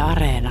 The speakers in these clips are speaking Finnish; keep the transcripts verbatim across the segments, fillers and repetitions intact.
Areena.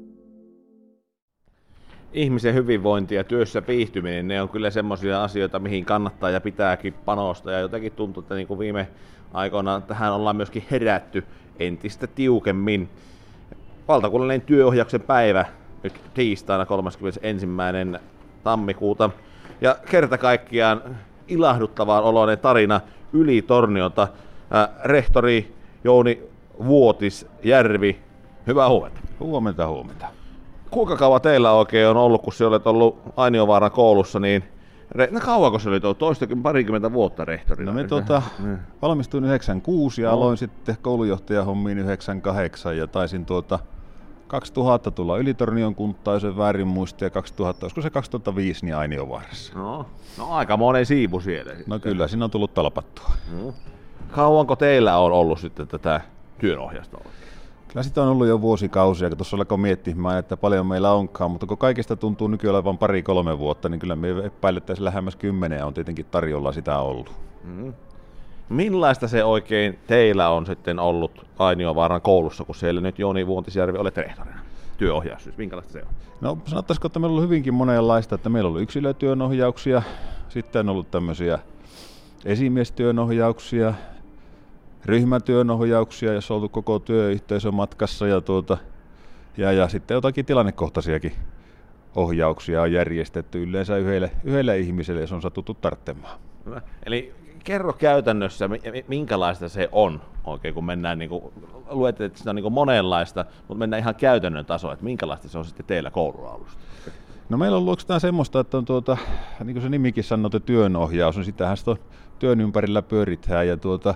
Ihmisen hyvinvointi ja työssä viihtyminen, ne on kyllä semmoisia asioita, mihin kannattaa ja pitääkin panostaa. Ja jotenkin tuntuu, että niin kuin viime aikoina tähän ollaan myöskin herätty entistä tiukemmin. Valtakunnallinen työohjauksen päivä nyt tiistaina kolmaskymmenesensimmäinen tammikuuta. Ja kerta kaikkiaan ilahduttavaan oloinen tarina Ylitorniolta. Äh, rehtori Jouni Vuotisjärvi, hyvää huomenta. Huomenta, huomenta. Kuinka kauan teillä oikein on ollut, kun sä olet ollut Ainiovaaran koulussa, niin no kauanko sä olit ollut? Toistakin parikymmentä vuotta rehtorina? No me tuota, valmistuin yhdeksänkymmentäkuusi ja no. aloin sitten koulujohtajahommiin yhdeksänkymmentäkahdeksan ja taisin tuota kaksituhatta tulla Ylitornion kuntaan, jos en väärin muista, ja kaksituhatta, olisiko se kaksituhattaviisi, niin Ainiovaarassa. No, no aika monen siivu siellä. No sitten. Kyllä, siinä on tullut talpattua. No. Kauanko teillä on ollut sitten tätä työnohjausta? Kyllä sitä on ollut jo vuosikausia, kun tuossa alkoi miettimään, että paljon meillä onkaan, mutta kun kaikista tuntuu nykyään olevan pari-kolme vuotta, niin kyllä me epäilettäisiin lähemmäs kymmenen on tietenkin tarjolla sitä ollut. Mm. Millaista se oikein teillä on sitten ollut Ainiovaaran koulussa, kun siellä nyt Jouni Vuotisjärvi olet rehtorina? Työohjaus, siis minkälaista se on? No sanottaisiko, että meillä on ollut hyvinkin monenlaista, että meillä on ollut yksilötyönohjauksia, sitten on ollut tämmöisiä esimiestyönohjauksia, ryhmätyönohjauksia, jos on oltu koko työyhteisön matkassa ja, tuota, ja, ja sitten jotakin tilannekohtaisiakin ohjauksia on järjestetty yleensä yhdelle, yhdelle ihmiselle, jos on satuttu tarvitsemaan. Eli kerro käytännössä, minkälaista se on oikein, kun mennään, niin kuin, luet, että sitä on niin kuin monenlaista, mutta mennään ihan käytännön tasoon, että minkälaista se on sitten teillä koulualusta? No meillä on luokstaan semmoista, että on tuota, niin kuin se nimikin sanoo, että työnohjaus, niin sitähän sitä työn ympärillä pyöritään ja tuota,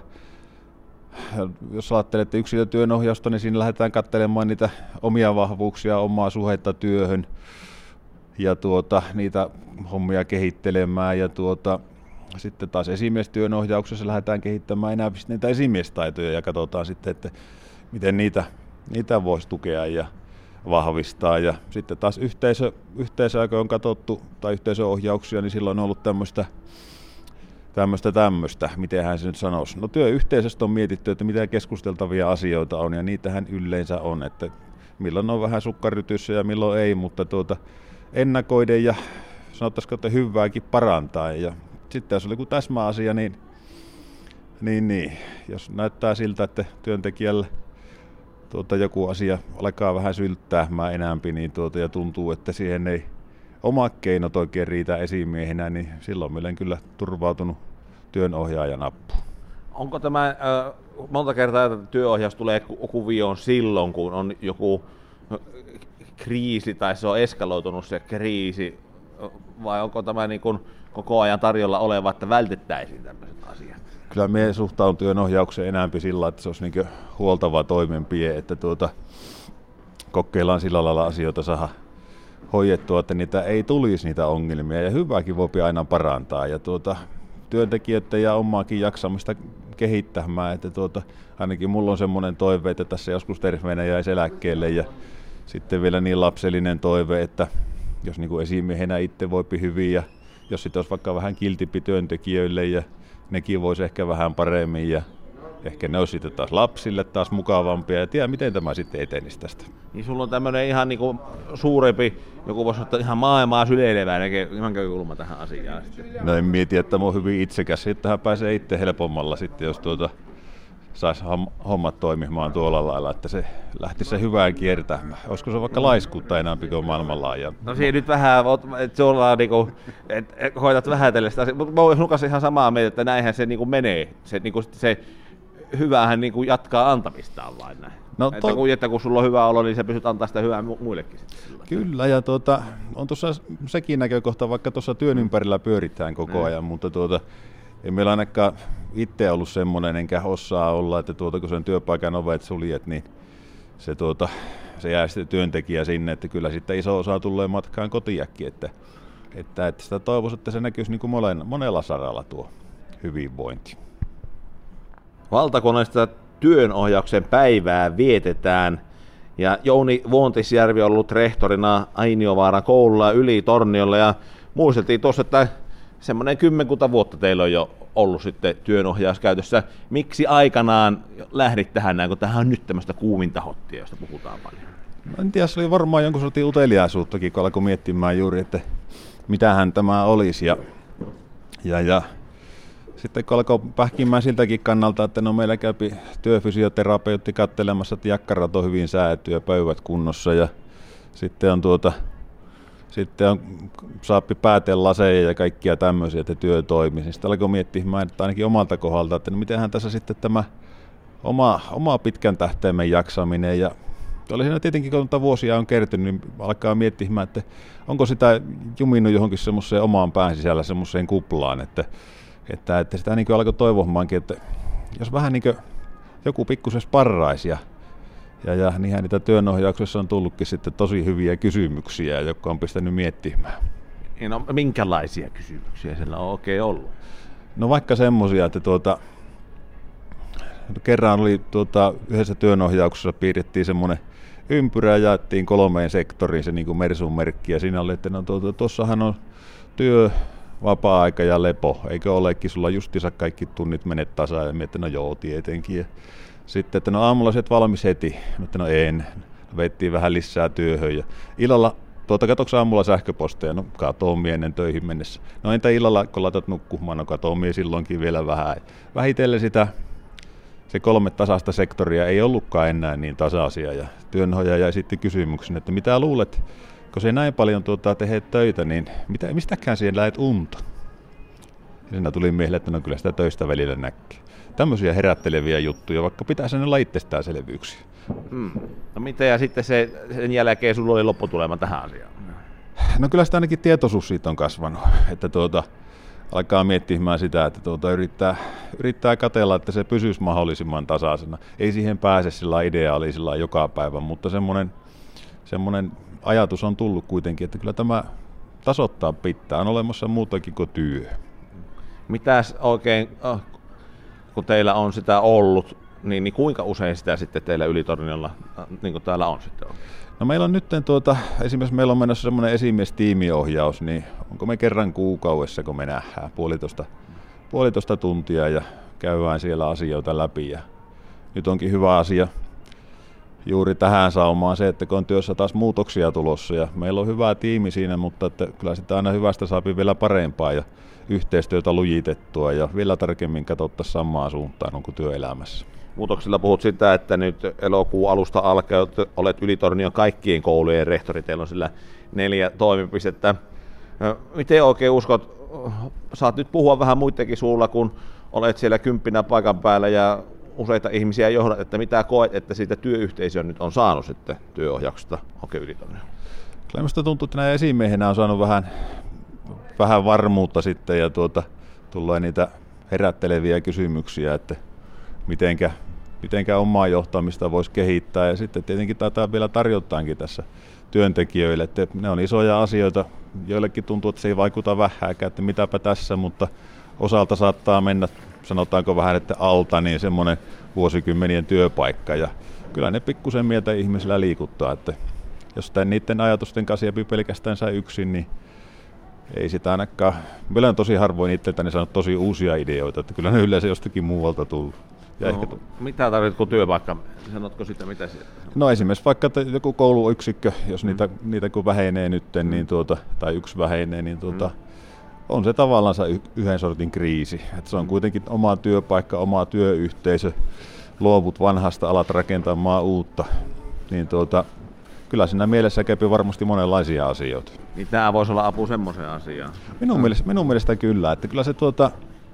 jos ajattelette yksilötyönohjausta, niin siinä lähdetään katselemaan niitä omia vahvuuksia, omaa suhdetta työhön ja tuota, niitä hommia kehittelemään. Ja tuota, sitten taas esimiestyönohjauksessa lähdetään kehittämään enää niitä esimiestaitoja ja katsotaan sitten, että miten niitä, niitä voisi tukea ja vahvistaa. Ja sitten taas yhteisö, yhteisöä, kun on katsottu, tai yhteisöohjauksia, niin silloin on ollut tämmöistä Tämmöistä tämmöistä, mitenhän se nyt sanoisi. No työyhteisöstä on mietitty, että mitä keskusteltavia asioita on, ja niitähän yleensä on, että milloin on vähän sukkarytyssä ja milloin ei, mutta tuota, ennakoiden ja sanottaisiko, että hyvääkin parantaa. Ja sitten jos oli joku täsmäasia, niin, niin, niin jos näyttää siltä, että työntekijällä tuota, joku asia alkaa vähän sylttäämään enämpi, niin tuota, ja tuntuu, että siihen ei omat keinot oikein riitä esimiehenä, niin silloin meillä on kyllä turvautunut työnohjaajan apuun. Onko tämä äh, monta kertaa, että työohjaus tulee kuvioon silloin, kun on joku kriisi tai se on eskaloitunut se kriisi, vai onko tämä niin kuin koko ajan tarjolla oleva, että vältettäisiin tämmöiset asiat? Kyllä me suhtaudun työnohjaukseen enemmän sillä, että se olisi niin huoltava toimenpide, että tuota, kokeillaan sillä lailla asioita saada hoidettua, että niitä ei tulisi niitä ongelmia ja hyvääkin voi aina parantaa ja tuota, työntekijöiden ja omaakin jaksamista kehittämään, että tuota, ainakin mulla on semmoinen toive, että tässä joskus terveenä jäisi eläkkeelle ja sitten vielä niin lapsellinen toive, että jos niin kuin esimiehenä itse voipi hyvin ja jos sitten olisi vaikka vähän kiltipi työntekijöille ja nekin voisi ehkä vähän paremmin ja ehkä ne olisi sitten taas lapsille taas mukavampia ja tiedä miten tämä sitten etenisi tästä. Niin sulla on tämmöinen ihan niinku suurempi, joku voisi ottaa ihan maailmaa syleilevää näkökulma tähän asiaan. No en mieti, että mä oon hyvin itsekäs, sittenhän pääsee itse helpommalla sitten, jos tuota saisi hommat toimimaan tuolla lailla, että se lähtisi se hyvään kiertämään. Olisiko se vaikka laiskuutta enemmän kuin maailmanlaajan? No siinä nyt vähän, että sulla niinku, et, et, hoitat vähätellä sitä asiaa, mutta mä oon Lukas ihan samaa mieltä, että näinhän se niinku menee. Se, niinku, se hyvähän niinku jatkaa antamistaan vain näin. No, to... että, kun, että kun sulla on hyvä olo, niin sä pystyt antaa sitä hyvää muillekin sitten. Kyllä, ja tuota, on tuossa sekin näkökohta, vaikka tuossa työn ympärillä pyöritään koko ajan, mm. mutta tuota, ei meillä ainakaan itse ollut semmoinen, enkä osaa olla, että tuota, kun sen työpaikan ovet suljet, niin se, tuota, se jää sitten työntekijä sinne, että kyllä sitten iso osa tulee matkaan kotiakin, että, että, että sitä toivoisi, että se näkyisi niin kuin monella saralla tuo hyvinvointi. Valtakunnallista työnohjauksen päivää vietetään ja Jouni Vuotisjärvi on ollut rehtorina Ainiovaaran koululla Ylitorniolla ja muisteltiin tuossa, että semmoinen kymmenkunta vuotta teillä on jo ollut sitten työnohjaus käytössä. Miksi aikanaan lähdit tähän näin, kun tähän on nyt tämmöistä kuuminta hottia, josta puhutaan paljon? No, en tiedä, se oli varmaan jonkun sortin uteliaisuuttakin, kun alkoi miettimään juuri, että mitähän tämä olisi. Ja, ja, ja sitten kun alkoi pähkimään siltäkin kannalta, että no meillä käypi työfysioterapeutti katselemassa, että jakkarat on hyvin sääty ja pöydät kunnossa. Ja sitten on tuota, sitten on saappi päätelaseja ja kaikkia tämmöisiä, että työ toimii. Sitten alkoi miettimään, että ainakin omalta kohdalta, että no mitenhän tässä sitten tämä oma, oma pitkän tähtäimen jaksaminen. Ja oli siinä tietenkin, kun vuosia on kertynyt, niin alkaa miettimään, että onko sitä juminnut johonkin semmoiseen omaan pään sisällä semmoiseen kuplaan, että, että, että sitä niin alkoi toivomaankin, että jos vähän niin kuin joku pikkusen sparraisi ja, ja, ja niinhän niitä työnohjauksessa on tullutkin sitten tosi hyviä kysymyksiä, jotka on pistänyt miettimään. No, minkälaisia kysymyksiä siellä on oikein ollut? No vaikka semmoisia, että tuota, kerran oli tuota, yhdessä työnohjauksessa piirrettiin semmoinen ympyrä ja jaettiin kolmeen sektoriin se niin kuin Mersun merkki. Ja siinä oli, että no, tuossahan on työ, vapaa-aika ja lepo. Eikö olekin, sulla justiinsa kaikki tunnit menet tasaan. Ja mietin, no joo, tietenkin. Ja sitten, että no aamulla olet valmis heti. Mutta no en. Veittiin vähän lisää työhön. Ja illalla, tuota katsoksi aamulla sähköposteja? No katoon ennen töihin mennessä. No entä illalla, kun laitat nukkumaan? No katoon mie silloinkin vielä vähän. Vähitellen sitä. Se kolme tasaista sektoria ei ollutkaan enää niin tasaisia ja työnhoitaja esitti kysymyksen, että mitä luulet, kun se näin paljon tuota, tehdä töitä, niin mitä, mistäkään siihen lähet unta? Ja siinä tuli mieleen, että no kyllä sitä töistä välillä näkee. Tämmöisiä herätteleviä juttuja, vaikka pitäisi ne olla itsestäänselvyyksiä. Hmm. No mitä ja sitten se, sen jälkeen sulla oli lopputulema tähän asiaan? No kyllä sitä ainakin tietoisuus siitä on kasvanut, että tuota, alkaa miettimään sitä, että tuota, yrittää, yrittää katsella, että se pysyisi mahdollisimman tasaisena. Ei siihen pääse sillä ideaalisella joka päivä, mutta semmoinen, semmoinen ajatus on tullut kuitenkin, että kyllä tämä tasoittaa pitää. On olemassa muutakin kuin työ. Mitäs oikein, kun teillä on sitä ollut, niin, niin kuinka usein sitä sitten teillä Ylitorniolla, niin kuin täällä on sitten ollut? No meillä on nyt, tuota, esimerkiksi meillä on menossa semmoinen esimiestiimiohjaus, niin onko me kerran kuukaudessa, kun me nähdään puolitoista, puolitoista tuntia ja käydään siellä asioita läpi. Ja nyt onkin hyvä asia juuri tähän saumaan se, että kun on työssä taas muutoksia tulossa ja meillä on hyvä tiimi siinä, mutta että kyllä sitä aina hyvästä saapi vielä parempaa ja yhteistyötä lujitettua ja vielä tarkemmin katsottaisiin samaan suuntaan kuin työelämässä. Muutoksilla puhut sitä, että nyt elokuun alusta alkaen olet Ylitornion kaikkien koulujen rehtori, teillä on sillä neljä toimipistettä. Miten oikein uskot, saat nyt puhua vähän muidenkin suulla, kun olet siellä kymppinä paikan päällä ja useita ihmisiä johdat, että mitä koet, että siitä työyhteisö nyt on saanut sitten työohjauksesta oikein Ylitornioon? Kyllä minusta tuntuu, että näin esimiehenä on saanut vähän, vähän varmuutta sitten ja tuota, tulee niitä herätteleviä kysymyksiä, että mitenkä, mitenkä omaa johtamista voisi kehittää ja sitten tietenkin tätä vielä tarjotaankin tässä työntekijöille, että ne on isoja asioita, joillekin tuntuu, että se ei vaikuta vähääkään, että mitäpä tässä, mutta osalta saattaa mennä, sanotaanko vähän, että alta, niin semmoinen vuosikymmenien työpaikka ja kyllä ne pikkusen mieltä ihmisillä liikuttaa, että jos tämän niiden ajatusten kanssa jääpi pelkästään sä yksin, niin ei sitä ainakaan, meillä on tosi harvoin itseltäni saanut tosi uusia ideoita, että kyllä ne yleensä jostakin muualta tullut. Ja no, ehkä... Mitä tarvitsetko työpaikka? Sanotko sitä, mitä sieltä? No esimerkiksi vaikka joku kouluyksikkö, jos mm. niitä, niitä kun vähenee nyt, mm. niin tuota, tai yksi vähenee, niin tuota, mm. on se tavallaan yhden sortin kriisi. Että se on kuitenkin oma työpaikka, oma työyhteisö, luovut vanhasta, alat rakentamaan uutta. Niin tuota, kyllä siinä mielessä käy varmasti monenlaisia asioita. Niin tämä voisi olla apu semmoiseen asiaan? Minun, mm. mielestä, minun mielestä kyllä. Että kyllä se tuota,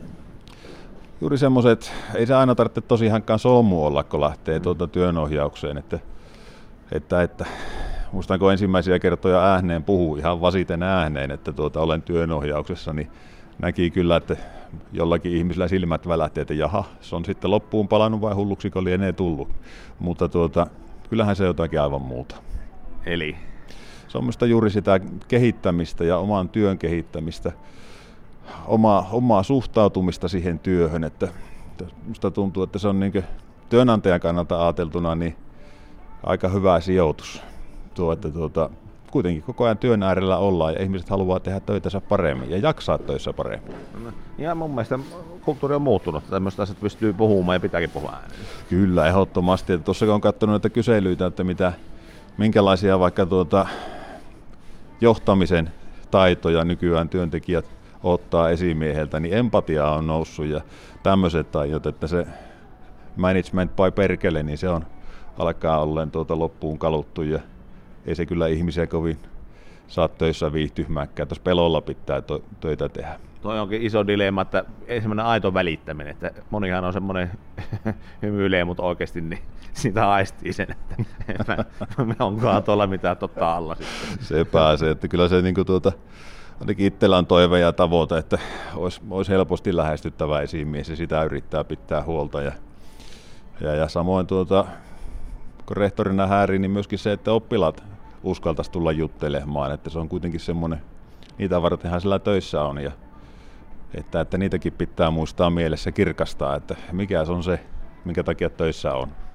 juuri semmoiset, ei se aina tarvitse tosiaankaan solmu olla, kun lähtee mm. tuota työnohjaukseen. Että, että, että, muistanko ensimmäisiä kertoja ääneen puhuu ihan vasiten ääneen, että tuota, olen työnohjauksessa, niin näki kyllä, että jollakin ihmisellä silmät välähti, että jaha, se on sitten loppuun palannut vai hulluksi, kun lienee tullut. Mutta tuota, kyllähän se jotakin aivan muuta. Eli? Se on minusta juuri sitä kehittämistä ja oman työn kehittämistä, omaa, omaa suhtautumista siihen työhön. Että minusta tuntuu, että se on niin työnantajan kannalta ajateltuna niin aika hyvä sijoitus. Tuo, että tuota, kuitenkin koko ajan työn äärellä ollaan ja ihmiset haluaa tehdä töitänsä paremmin ja jaksaa töissä paremmin. Ja mun mielestä kulttuuri on muuttunut, että tämmöistä asiat pystyy puhumaan ja pitääkin puhua ääneen. Kyllä, ehdottomasti. Tuossa kun on katsonut näitä kyselyitä, että mitä, minkälaisia vaikka tuota johtamisen taitoja nykyään työntekijät ottaa esimieheltä, niin empatia on noussut ja tämmöiset taidot, että se management by perkele, niin se on alkaa olleen tuota loppuun kaluttu ja ei se kyllä ihmisiä kovin saa töissä viihtymääkään. Tuossa pelolla pitää to- töitä tehdä. Toi onkin iso dilemma, että ei semmoinen aito välittäminen, että monihan on semmoinen hymyilee, mutta oikeasti niin sitä aistii sen, että me onkaan tuolla mitään totta alla sitten. Se pääsee, että kyllä se niin kuin tuota, ainakin itsellä on toive ja tavoite, että olisi, olisi helposti lähestyttävä esimies ja sitä yrittää pitää huolta. Ja, ja, ja samoin tuota, kun rehtorina häärii, niin myöskin se, että oppilaat uskaltaisi tulla juttelemaan, että se on kuitenkin semmoinen, niitä vartenhan sillä töissä on. Ja, että, että niitäkin pitää muistaa mielessä kirkastaa, että mikä se on se, minkä takia töissä on.